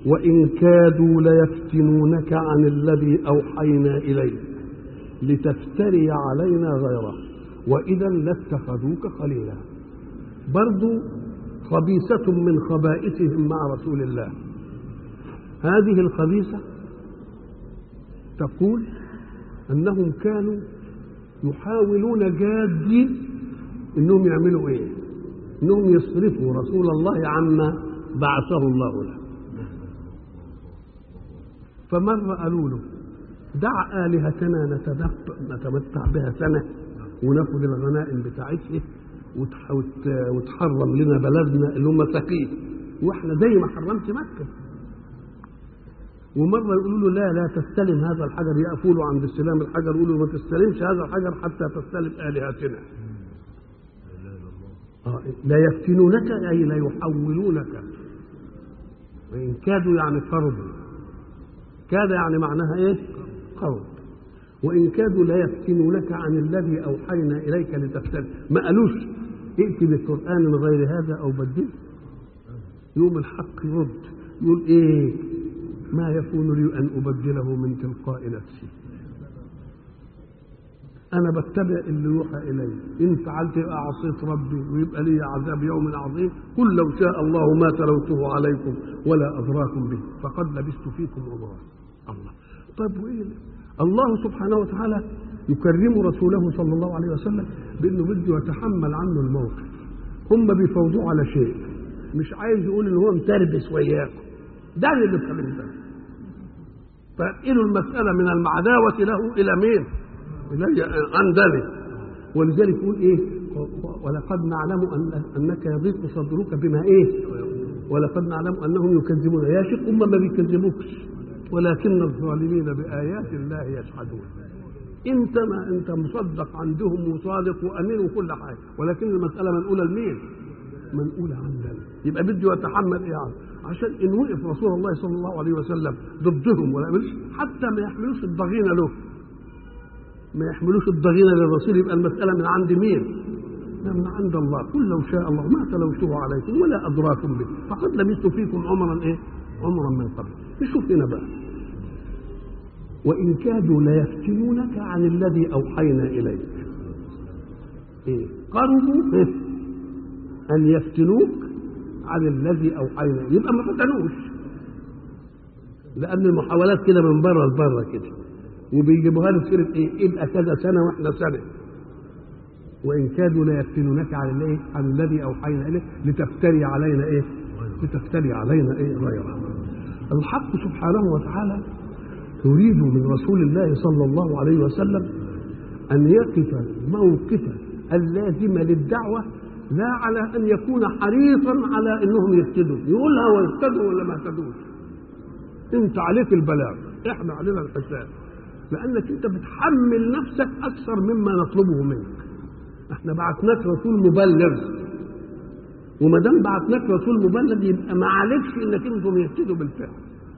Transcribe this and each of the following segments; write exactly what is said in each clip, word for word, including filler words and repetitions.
وإن كادوا ليفتنونك عن الذي أوحينا إليك لتفتري علينا غيره وإذا لاتخذوك خليلا. برضو خبيثة من خبائثهم مع رسول الله. هذه الخبيثة تقول أنهم كانوا يحاولون جادين أنهم يعملوا إيه؟ أنهم يصرفوا رسول الله عما بعثه الله له. فمرة قالوا له دع آلهتنا نتمتع بها سنة وناخد الغنائم بتاعتها وتحرم لنا بلدنا اللي هم سقيه واحنا زي ما حرمت مكة. ومرة يقولوا له لا لا تستلم هذا الحجر، يقفوا عند استلام الحجر يقولوا ما تستلمش هذا الحجر حتى تستلم آلهتنا. آه لا يفتنونك أي لا يحولونك. وإن كادوا يعني فرضوا، كاد يعني معناها ايه؟ قول. وإن كادوا لا يفتنونك عن الذي أوحينا إليك لتفتن. ما قالوش ائتي بالقرآن غير هذا أو بدله. يوم الحق يرد يقول ايه؟ ما يكون لي أن أبدله من تلقاء نفسي، أنا بتبع اللي يوحى إلي، إن فعلت أعصيت ربي ويبقى لي عذاب يوم عظيم، قل لو شاء الله ما تلوته عليكم ولا أدراكم به فقد لبثت فيكم عمرا. الله. طيب وإيه؟ الله سبحانه وتعالى يكرم رسوله صلى الله عليه وسلم بأنه بده يتحمل عنه الموقف. هم بيفوضوا على شيء، مش عايز يقول إن هو متربس وياكم، ده اللي بيتكلم ده. فإنه المسألة من المعداوة له إلى مين؟ إلي عندني. ولذلك يقول إيه؟ ولقد نعلم أن أنك يضيق صدرك بما إيه؟ ولقد نعلم أنهم يكذبون. يا شيخ هم ما بيكذبوكش ولكن الظالمين بآيات الله يجحدون. انت ما انت مصدق عندهم وصادق وامين وكل حاجه، ولكن المساله منقوله لمين؟ منقوله عندنا. يبقى بده يتحمل ايه يعني؟ عشان ان وقف رسول الله صلى الله عليه وسلم ضدهم ولا يعملش حتى ما يحملوش الضغينه له، ما يحملوش الضغينه للرسول، يبقى المساله من عند مين؟ من عند الله. قل لو شاء الله ما تلوته عليكم ولا ادراكم به فقد لبثت فيكم عمرا ايه؟ عمرا من قبل. نشوف هنا بقى. وإن كادوا ليفتنونك عن الذي أوحينا إليك. إيه؟ قربوا إيه؟ أن يفتنوك عن الذي أوحينا إليك. يبقى ما فتنوش، لأن المحاولات كده من بره لبره كده، وبيجيبوها له سيرة إيه؟ يبقى كذا سنة وإحنا سنة. وإن كادوا ليفتنونك عن الذي عن الذي أوحينا إليك لتفتري علينا إيه؟ لتفتري علينا إيه غيره. الحق سبحانه وتعالى يريد من رسول الله صلى الله عليه وسلم أن يقف موقفا اللازم للدعوة، لا على أن يكون حريصا على أنهم يهتدوا، يقولها ويهتدوا ولا ما يهتدوش. أنت عليك البلاغ، إحنا علينا الحساب، لأنك أنت بتحمل نفسك أكثر مما نطلبه منك. إحنا بعثناك رسول مبلغ، وما دام بعثناك رسول مبلغ يبقى ما عليكش إنك أنتم يهتدوا بالفعل.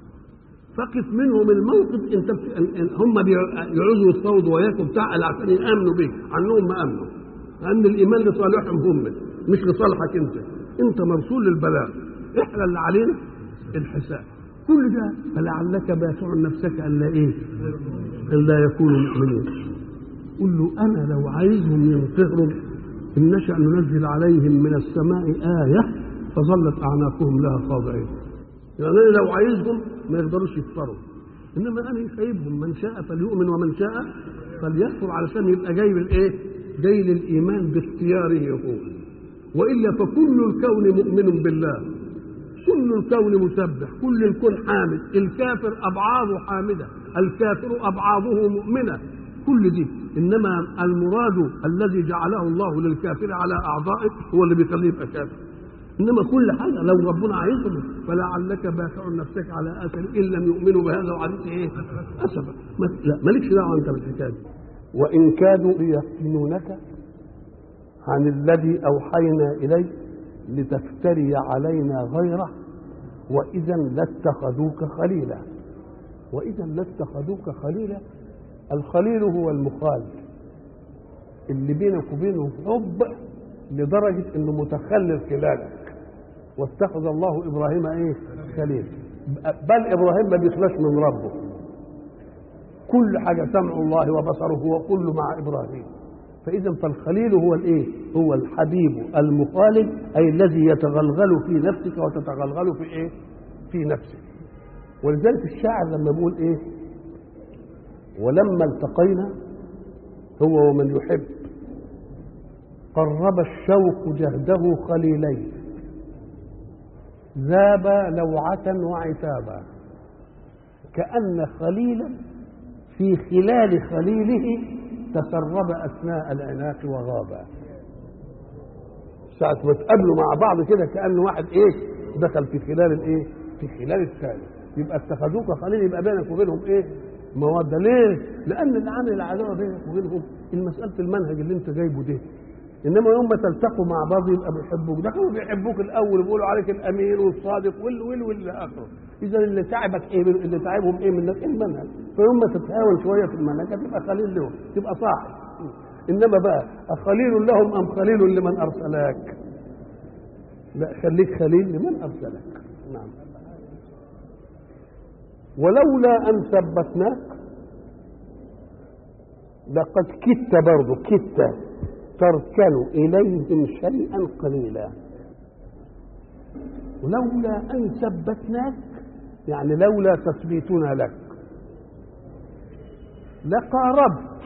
فقف منهم الموقف. انت هم بيعوزوا يتفاوضوا وياك وبتاع عشان يامنوا بيك، عنهم ما امنوا، لان الايمان لصالحهم هم مش لصالحك انت. انت مرسول للبلاغ، احنا اللي علينا الحساب. كل ده فلعلك باشع نفسك ان لا ايه؟ ان لا يكونوا مؤمنين. قل له انا لو عايزهم ينقهروا ان نشا ننزل عليهم من السماء ايه فظلت اعناقهم لها خاضعين. يعني أنا لو عايزهم ما يقدروش يكفروا، إنما أنا سايبهم، من شاء فليؤمن ومن شاء فليكفر، علشان يبقى جاي بالإيه؟ جاي للإيمان باختياره هو. وإلا فكل الكون مؤمن بالله، كل الكون مسبح، كل الكون حامد. الكافر أبعاضه حامدة، الكافر أبعاضه مؤمنة، كل دي. إنما المراد الذي جعله الله للكافر على أعضائه هو اللي بيخليه يبقى كافر. إنما كل حاجة لو ربنا عايزهم فلعلك باخع نفسك على آثار إن لم يؤمنوا بهذا وعدت إيه؟ أسفا. لا مالكش دعوة أنت بالحكاية. وإن كادوا ليفتنونك عن الذي أوحينا إليك لتفتري علينا غيره وإذا لاتخذوك خليلا. وإذا لاتخذوك خليلا. الخليل هو المخال اللي بينك وبينه حب لدرجة إنه متخلل خلالك. واتخذ الله إبراهيم إيه؟ خليل. بل ابراهيم ما بيخلاش من ربه، كل حاجه سمع الله وبصره وكل مع ابراهيم. فاذا فالخليل هو الايه؟ هو الحبيب المخالد، اي الذي يتغلغل في نفسك وتتغلغل في ايه؟ في نفسك. ولذلك الشاعر لما بيقول ايه؟ ولما التقينا هو ومن يحب قرب الشوق جهده خليلين ذاب لوعة وعتابا، كأن خليلا في خلال خليله تسرب أثناء العناق وغابا. ساعة ما تقابلوا مع بعض كده كأن واحد ايه؟ دخل في خلال الايه؟ في خلال الثاني. يبقى اتخذوك خليل، يبقى بينك وبينهم ايه؟ مودة. ليه؟ لأن اللي عامل العداوة بينك وبينهم المسألة المنهج اللي انت جايبه ده. انما يوم ما تلتقوا مع بعض يبقى بيحبوك. ده كانوا بيحبوك الاول وبيقولوا عليك الامين والصادق وال وال والى اخره. اذا اللي تعبك ايه؟ اللي تعبهم ايه منك؟ المنهج. فيوم ما تتهاون شويه في المنهج هتبقى خليل لهم، تبقى صاحب. انما بقى اخليل لهم ام خليل لمن ارسلك؟ لا، خليك خليل لمن ارسلك. نعم. ولولا ان ثبتناك لقد كدت برضه كدت تركن إليهم شيئا قليلا. ولولا أن ثبتناك يعني لولا تثبيتنا لك لقاربت.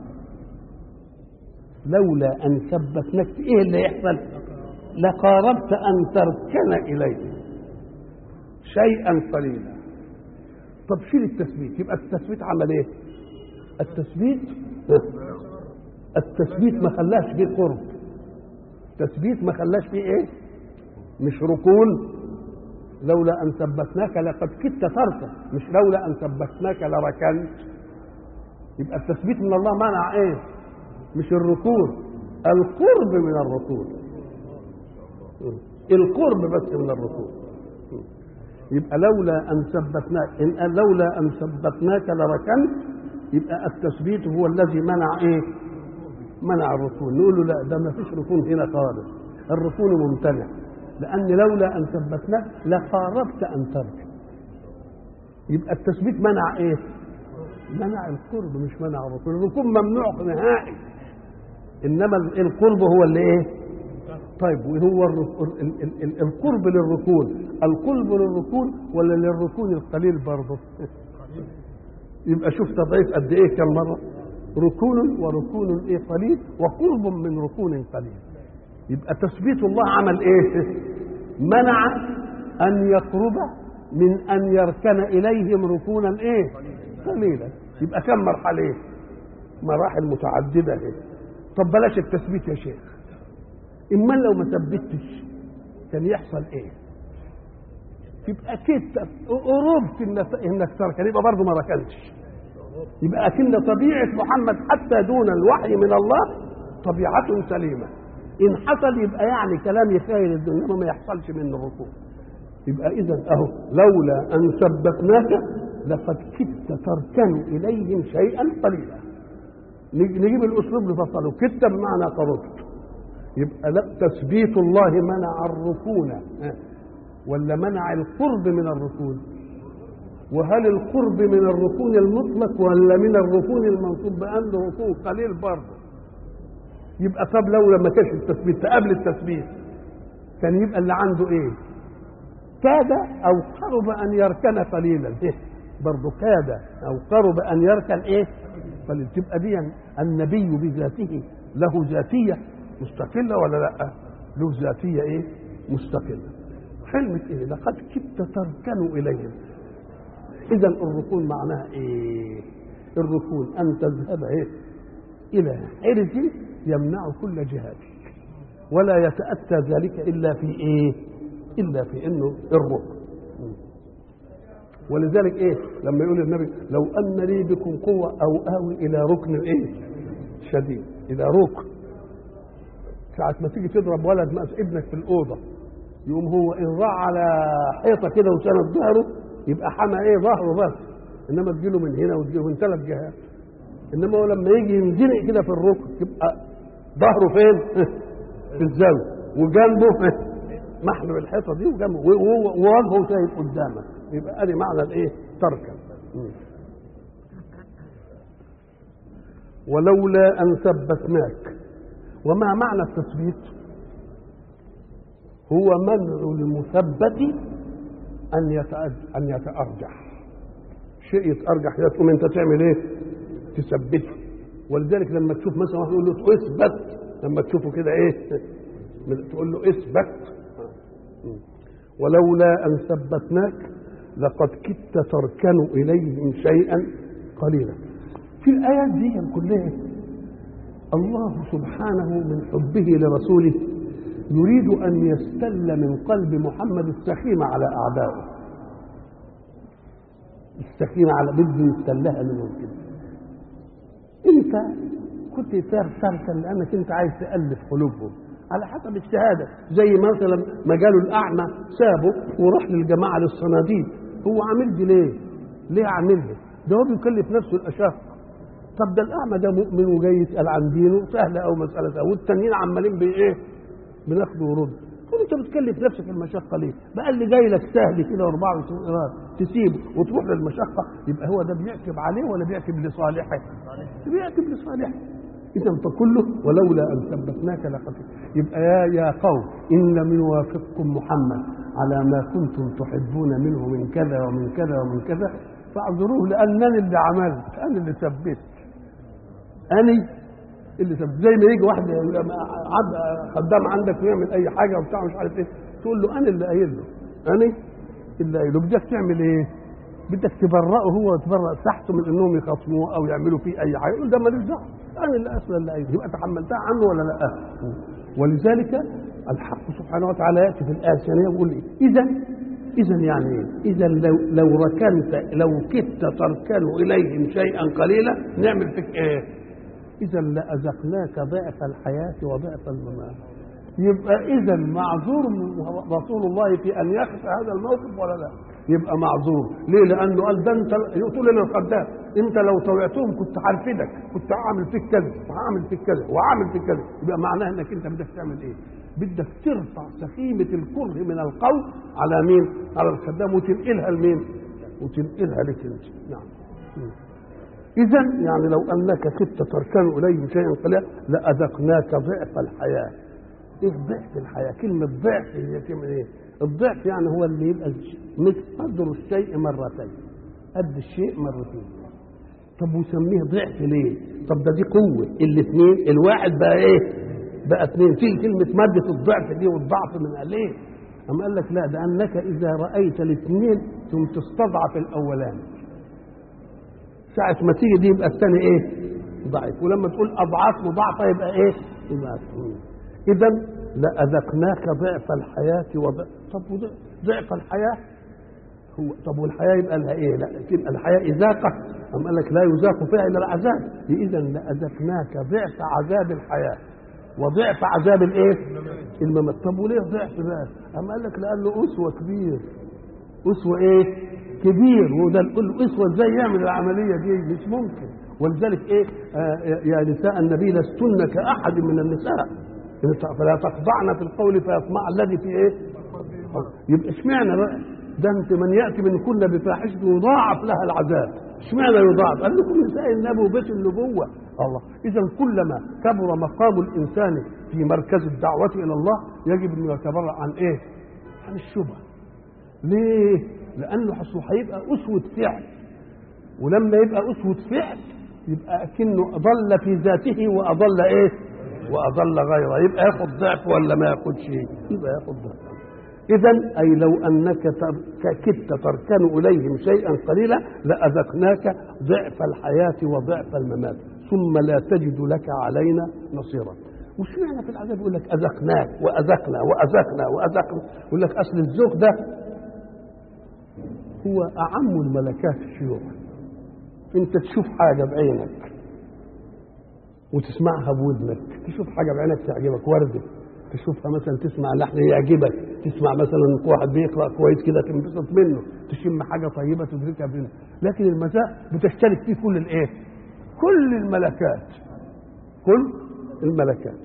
لولا أن ثبتناك إيه اللي يحصل؟ لقاربت أن تركن إليهم شيئا قليلا. طب شيل التثبيت، يبقى التثبيت عمل إيه؟ التثبيت التثبيت ما خلاش فيه قرب، التثبيت ما خلاش فيه ايه؟ مش ركون. لولا ان ثبتناك لقد كدت تركن، مش لولا ان ثبتناك لركنت. يبقى التثبيت من الله منع ايه؟ مش الركون، القرب من الركون، القرب بس من الركون. يبقى لولا ان ثبتناك، ان لولا ان ثبتناك لركنت، يبقى التثبيت هو الذي منع ايه؟ منع الركون. نقول له لا، ده ما فيش ركون هنا خالص، الركون ممتنع، لأن لولا أن ثبتناك لقاربت أن تركن. يبقى التثبيت منع إيه؟ منع القرب مش منع الركون. الركون ممنوع نهائي، إنما القرب هو اللي إيه؟ طيب وهو القرب للركون، القرب للركون ولا للركون القليل برضه؟ يبقى شوف تضعيف قد إيه كم مرة؟ ركون وركون ايه؟ قليل، وقرب من ركون قليل. يبقى تثبيت الله عمل ايه؟ منع ان يقرب من ان يركن اليهم ركونا ايه؟ قليلا. يبقى كم مرحله ايه؟ مراحل متعدده ايه؟ طب بلاش التثبيت يا شيخ، اما لو ما ثبتش كان يحصل ايه؟ يبقى كده قربت انك تركن، يبقى برضه ما ركنتش. يبقى أكن طبيعة محمد حتى دون الوحي من الله طبيعة سليمة. إن حصل يبقى يعني كلام يخيل الدنيا ما يحصلش منه الركوع. يبقى إذا أهو لولا أن ثبتناك لقد كدت تركن إليهم شيئا قليلا. نجيب الأسلوب لفصله، كدت بمعنى قربت. يبقى لا، تثبيت الله منع الركون ولا منع القرب من الركون؟ وهل القرب من الركون المطلق ولا من الركون المنصوب بأنه ركون قليل برضه؟ يبقى طب لو لما كانش التثبيت قبل التثبيت كان يبقى اللي عنده ايه؟ كاد او قرب ان يركن قليلا، إيه؟ برضه كاد او قرب ان يركن ايه؟ قليل. تبقى دي النبي بذاته له ذاتيه مستقله ولا لا؟ له ذاتيه ايه؟ مستقله. كلمه ايه؟ لقد كدت تركن اليهم. إذا الركون معناها إيه؟ الركون أن تذهب إيه؟ إلى حرز يمنع كل جهادك، ولا يتأتى ذلك إلا في إيه؟ إلا في إنه الركن. ولذلك إيه؟ لما يقول النبي لو أن لي بكم قوة أو آوي إلى ركن إيه؟ شديد، إلى ركن. ساعة ما تيجي تضرب ولد مأس ابنك في الأوضة يقوم هو إن راح على حيطة كده وسند ظهره يبقى حمى ايه؟ ظهره بس، انما تجيله من هنا وتجيله من ثلاث جهات. انما هو لما يجي ينزنق كده في الركن يبقى ظهره فين؟ في الزاويه، وجنبه محمي الحيطه دي، وجنبه ووجهه شايف قدامك. يبقى ادي معنى الايه تركا. ولولا ان ثبتناك. وما معنى التثبيت؟ هو منع المثبت ان ان يتارجح. شيء يتارجح ده تقوم انت تعمل ايه؟ تثبته. ولذلك لما تشوف مثلا واحد يقول له اثبت، لما تشوفه كده ايه تقول له اثبت. ولولا ان ثبتناك لقد كدت تركن اليهم شيئا قليلا. في الايات دي كلها الله سبحانه من حبه لرسوله يريد ان يستل من قلب محمد السخيمه على اعدائه. السخيمه على بده يستلها منهم كده. انت كنت تركا لانك انت عايز تالف قلوبهم على حسب الشهاده، زي مثلا ما قالوا الاعمى سابه وراح للجماعه للصناديد. هو عامل دي ليه؟ ليه عاملها؟ ده هو بيكلف نفسه الاشاق. طب ده الاعمى ده مؤمن وجاي يسال عن دينه سهله او مساله سهله، والتانيين عمالين بايه؟ بناخد ورد. تقول انت بتكلف نفسك المشقه ليه؟ بقى اللي جاي لك سهل كده أربعة وعشرين قرار تسيبه وتروح للمشقه، يبقى هو ده بيعتب عليه ولا بيعتب لصالحه؟ بيعتب لصالحه. إذا فكله ولولا أن ثبتناك لقد. يبقى يا يا قوم إن لم يوافقكم محمد على ما كنتم تحبون منه من كذا ومن كذا ومن كذا فاعذروه، لأنني اللي عملت، أنا اللي ثبت، أنا اللي ثبت. زي ما يجي واحد خدام عندك ويعمل أي حاجة وبتاع مش عارف إيه، تقول له أنا اللي قايل له، أنا اللي قايل له. بدك تعمل إيه؟ بدك تبرئه هو وتبرئ تحته من انهم يخاصموه او يعملوا فيه اي حاجه، يقول ده ماليش دعوه، انا اللي اصلا اللي عايز. يبقى تحملتها عنه ولا لا؟ ولذلك الحق سبحانه وتعالى ياتي في الايه الثانيه ويقول ايه؟ اذا اذا يعني ايه؟ اذا لو لو ركنت لو كدت تركن اليهم شيئا قليلا نعمل فيك ايه؟ اذا لاذقناك ضعف الحياه وضعف الممات. يبقى اذا معذور رسول الله في ان يخفى هذا الموقف ولا لا؟ يبقى معذور. ليه؟ لانه قال ده انت يقول لنا الخدام انت لو طوعتهم كنت هرفدك، كنت هعمل فيك كذا وهعمل فيك كذا وهعمل فيك كذا. يبقى معناه انك انت بدك تعمل ايه؟ بدك ترفع سخيمه الكره من القول على مين؟ على الخدام وتنقلها لمين؟ وتنقلها لك انت. نعم. اذا يعني لو انك كدت تركن اليهم شيئا قليلا لاذقناك ضعف الحياه. ايه ضعف الحياه؟ كلمه ضعف هي كلمه ايه؟ الضعف يعني هو اللي يبقى قدر الشيء مرتين، قد الشيء مرتين. طب وسميه ضعف ليه؟ طب ده دي قوه، الاثنين الواحد بقى ايه؟ بقى اثنين. في كلمه ماده الضعف دي والضعف من ليه؟ اما قال لك لا، ده انك اذا رايت الاثنين ثم تستضعف الاولاني، ساعه ما تيجي دي يبقى الثاني ايه؟ ضعيف. ولما تقول اضعاف مضاعفه يبقى ايه؟ يبقى اذا لأذقناك ضعف الحياة وضعف. طب ضعف الحياة هو طب والحياة يبقى لها ايه؟ لا يبقى الحياة إذاقة. أم قال لك لا يذاق فيها إلا العذاب. إذا لأذقناك ضعف عذاب الحياة وضعف عذاب الايه؟ الممات. طب وليه ضعف بقى؟ أم قال لك لأنه أسوة كبير. أسوة ايه؟ كبير. وده نقول له أسوة ازاي يعمل العملية دي؟ مش ممكن. ولذلك ايه؟ آه يا نساء النبي لستن كأحد من النساء فلا تخضعن في القول فيطمع الذي في ايه؟ يبقى اشمعنى بقى؟ ده انت من ياتي من كل بفاحشه يضاعف لها العذاب. اشمعنى يضاعف؟ قال لكم نساء النبي وبيت النبوه. الله. اذا كلما كبر مقام الانسان في مركز الدعوه الى الله يجب ان يتبرأ عن ايه؟ عن الشبهه. ليه؟ لانه هيبقى اسوه فعل، ولما يبقى اسوه فعل يبقى اكنه اضل في ذاته واضل ايه؟ وأضل غيره. يبقى ياخد ضعف ولا ما ياخدش؟ يبقى ياخد ضعف. إذا أي لو أنك كدت تركن إليهم شيئا قليلا لأذقناك ضعف الحياة وضعف الممات ثم لا تجد لك علينا نصيرا. وش معنى في العذاب يقول لك أذقناك وأذقنا وأذقنا وأذقنا؟ يقول لك أصل الذوق ده هو أعم الملكات الشيوخ. أنت تشوف حاجة بعينك وتسمعها بودنك، تشوف حاجه بعينك تعجبك، ورده تشوفها مثلا، تسمع لحن يعجبك، تسمع مثلا واحد بيقرا كويس كده تنبسط منه، تشم حاجه طيبه تدركها بينه. لكن المذاق بتشترك فيه كل الايه؟ كل الملكات، كل الملكات.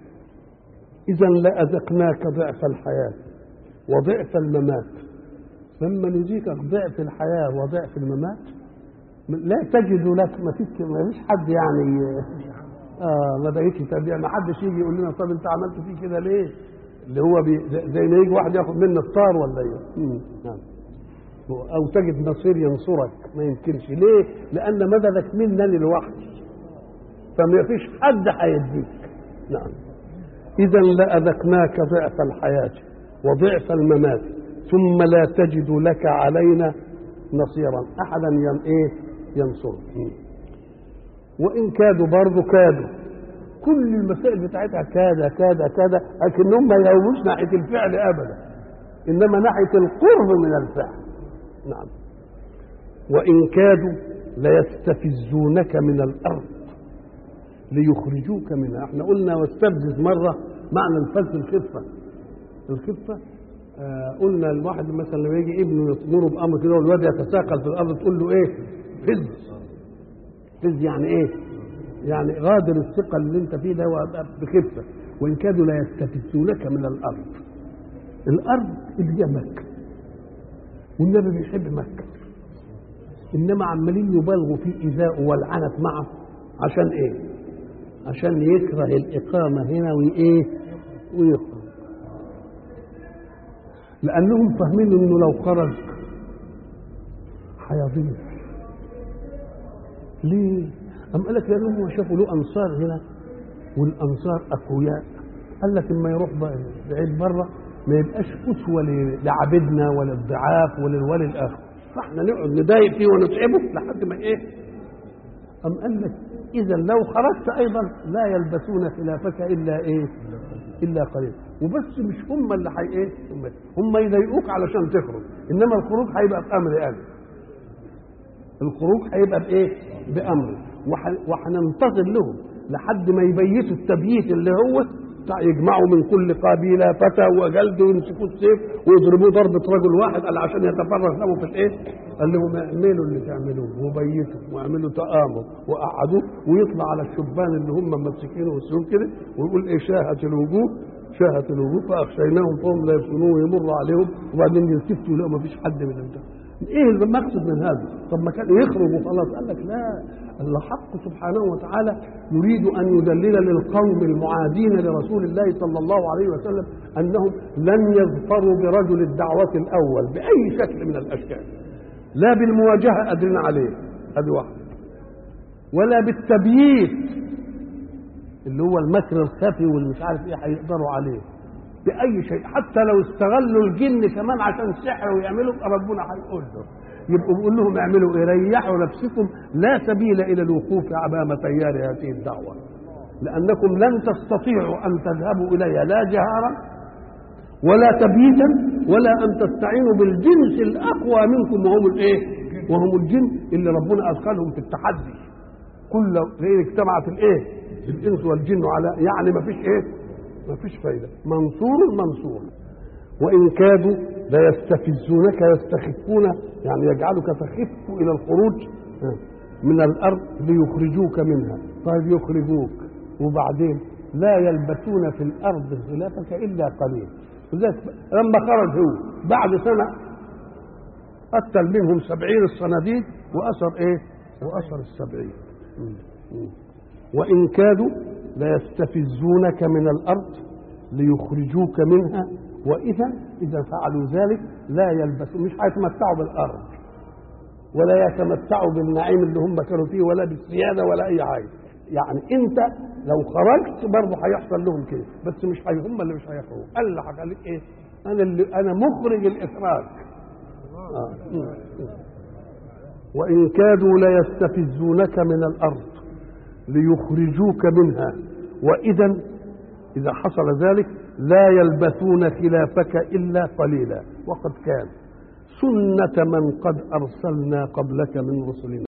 اذا لاذقناك ضعف الحياه وضعف الممات لما نذيقك ضعف الحياه وضعف الممات لا تجد لك، ما فيش ما فيش حد يعني اه ما بقيتش تبيع، ما حدش يجي يقول لنا طب انت عملت فيه كده ليه؟ اللي هو بي زي ما يجي واحد ياخد منه الطار ولا ايه؟ نعم. او تجد نصير ينصرك، ما يمكنش. ليه؟ لان مددك منني لوحدي، فما فيش حد هيديك. نعم. اذا لاذقناك ضعف الحياه وضعف الممات ثم لا تجد لك علينا نصيرا، احدا ين ايه ينصرك. وان كادوا برضه كادوا، كل المسائل بتاعتها كاد كاد كاد، لكنهم ما يهوش ناحيه الفعل ابدا، انما ناحيه القرب من الفعل. نعم. وان كادوا ليستفزونك من الارض ليخرجوك منها. احنا قلنا واستفزز مره معنى الفز الخفه. الخفه آه قلنا الواحد مثلا لما يجي ابنه يطمره بامر كده والواد يتساقل في الارض تقول له ايه؟ فز. فز يعني ايه؟ يعني غادر الثقل اللي انت فيه ده بخفه. وان كادوا لا يستفزونك من الارض. الارض اللي هي مكه، والنبي بيحب مكه، انما عمالين يبالغوا في ايذائه والعنت معه عشان ايه؟ عشان يكره الاقامه هنا وايه؟ ويخرج. لانهم فاهمين انه لو خرج هيضيع. ليه؟ أم قال لك لأنهم شافوا له أنصار هنا والأنصار أقوياء، قال لك إما يروح بعيد بره ما يبقاش أسوة لعبدنا ولا الضعاف ولا الولي الآخر، فإحنا نقعد نضايق فيه ونتعبه لحد ما إيه؟ أم قال لك إذا لو خرجت أيضا لا يلبسون خلافك إلا إيه؟ إلا قليل. وبس مش هم اللي حي إيه؟ هم يضايقوك علشان تخرج، إنما الخروج هيبقى بأمر أنا. الخروج هيبقى بإيه؟ بأمر. وحننتظر لهم لحد ما يبيتوا التبييت اللي هو يجمعوا من كل قبيله فتى وجلد ويمسكوا السيف ويضربوه ضربه رجل واحد قال عشان يتفرغ له في الايه؟ قال لهم اعملوا اللي تعملوه وبيتوا واعملوا تآمر وقعدوه ويطلع على الشبان اللي هم ممسكينه والسيوف كده ويقول ايه؟ شاهت الوجوه شاهت الوجوه فاخشيناهم فهم لا يبصرون ويمر عليهم وبعدين يلتفتوا يلاقوا ما فيش حد من البتاع. ايه المقصد من هذا؟ طب ما كان يخرج وخلاص. قال لك لا، الحق سبحانه وتعالى يريد ان يدلل للقوم المعادين لرسول الله صلى الله عليه وسلم انهم لن يظفروا برجل الدعوه الاول باي شكل من الاشكال، لا بالمواجهه قادرين عليه هذه واحده، ولا بالتبييت اللي هو المكر الخفي واللي مش عارف ايه هيقدروا عليه بأي شيء. حتى لو استغلوا الجن كمان عشان سحر ويعملوا ربنا هيقول له يبقوا بيقول لهم اعملوا ايه؟ ريحوا نفسكم، لا سبيل الى الوقوف امام تيار هذه الدعوه، لانكم لن تستطيعوا ان تذهبوا اليها لا جهارا ولا تبييتا ولا ان تستعينوا بالجنس الاقوى منكم وهم الايه؟ وهم الجن اللي ربنا ادخلهم في التحدي. كل غير اجتمعت الايه؟ الانس والجن على يعني ما فيش ايه؟ ما فيش فايدة. منصور منصور. وإن كادوا ليستفزونك يستخفون يعني يجعلك تخف إلى الخروج من الأرض ليخرجوك منها. طيب يخرجوك وبعدين لا يلبسون في الأرض خلافك إلا قليل. لما خرج هو بعد سنة قتل منهم سبعين الصناديد وأسر إيه؟ وأسر السبعين. وإن كادوا ليستفزونك من الأرض ليخرجوك منها وإذا إذا فعلوا ذلك لا يلبسون، مش هيتمتعوا بالأرض ولا يتمتعوا بالنعيم اللي هم كانوا فيه ولا بالسيادة ولا أي حاجة. يعني أنت لو خرجت برضه هيحصل لهم كده، بس مش هي هم اللي مش هيخرجوا. قال اللي هخليك إيه؟ أنا اللي أنا مخرج الإخراج. آه. وإن كادوا ليستفزونك من الأرض ليخرجوك منها وإذا إذا حصل ذلك لا يلبثون خلافك إلا قليلا. وقد كان سنة من قد أرسلنا قبلك من رسلنا.